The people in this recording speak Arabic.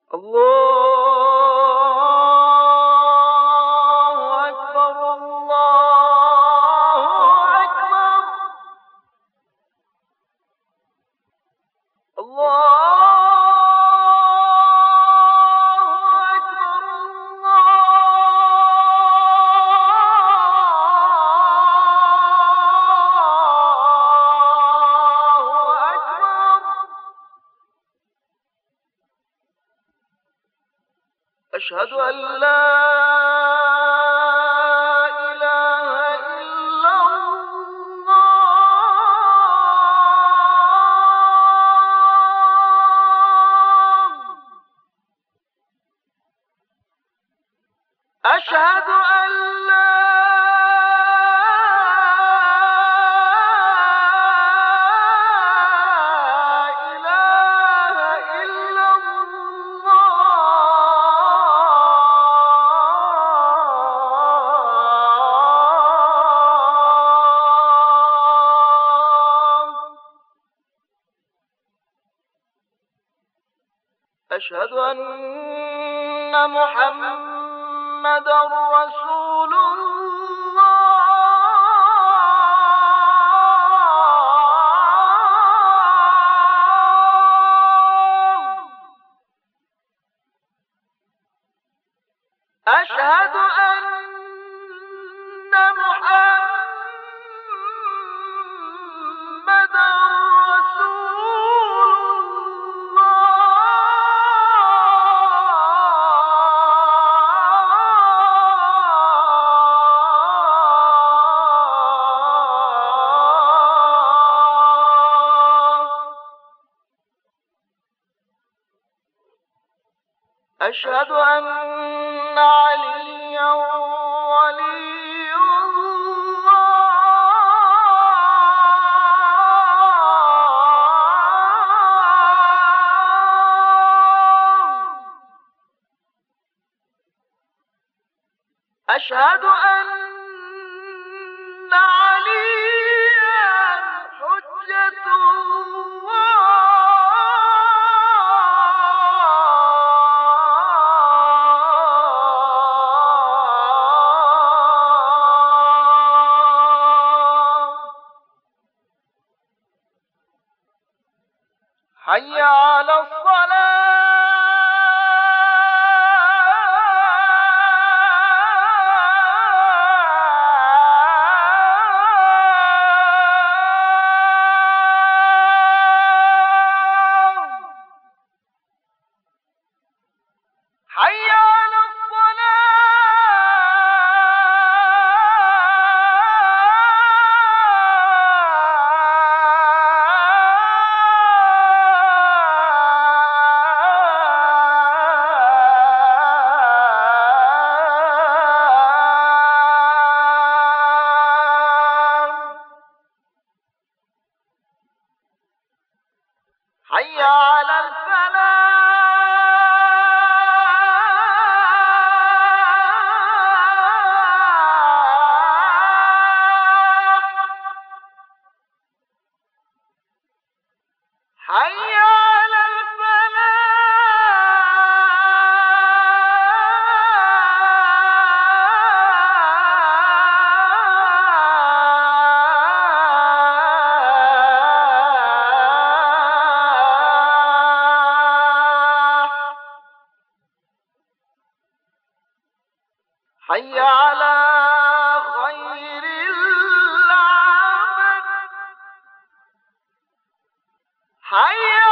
الله أكبر الله أكبر الله أكبر الله أكبر أشهد أن لا إله إلا الله أشهد أن لا إله إلا الله أشهد أن محمدا رسول الله أشهد أن محمدا رسول الله أشهد أن عليا ولي الله أشهد أن عليا حجة الله حي على الصلاة حي على الصلاة حي على الفلاح حي على الفلاح حي على خير العمل حي